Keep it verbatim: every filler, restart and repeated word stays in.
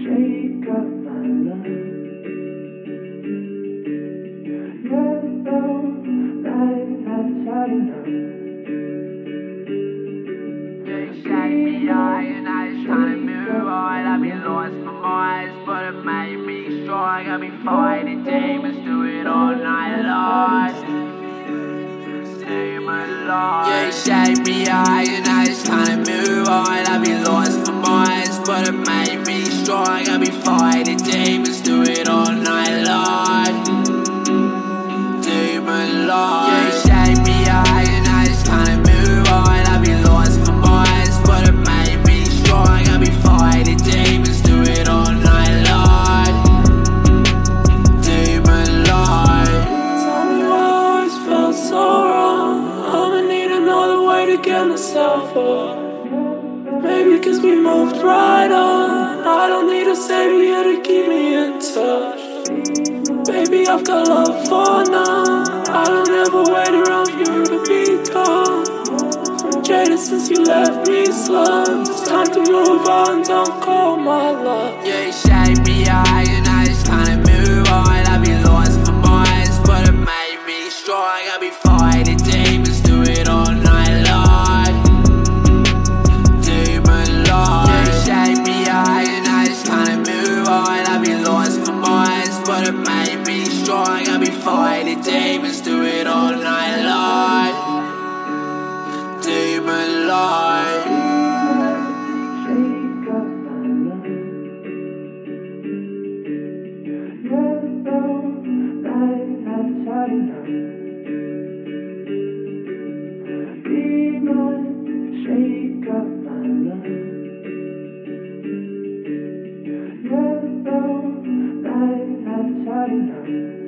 shake up my love. Yellow light that's had enough. You shake me high and I was trying to move on. I've been lost for miles, but it made me strong. I've been fighting demons, do it all night long. Demon Lord. You shake me high and I was trying to move on. I've been lost for miles, but it made me strong. I've been fighting demons, do it all night long. Demon Lord. You shake me high and I was trying to move on. I've been lost for miles, but it made me strong. I've been fighting demons, do it all night long. Demon Lord. Tell me why I always felt so wrong. I'ma need another way to get myself up. Maybe cause we moved right on. I don't need a savior to keep me in touch. Baby, I've got love for now. I don't ever wait around for you to be gone. I'm jaded since you left me slump. It's time to move on, don't call my love. You shake me high and I was trying to move on. I've been lost for miles, but it made me strong. I've been fighting demons, do it all night long. Demon Lord. You shake me high and I was trying to move on. I've been lost for miles, but it made me strong. I've been fighting demons, do it all night long. Demon Lord. Shake up my love. Yellow light that's had enough. Be mine, shake up my love. Yellow light that's had enough.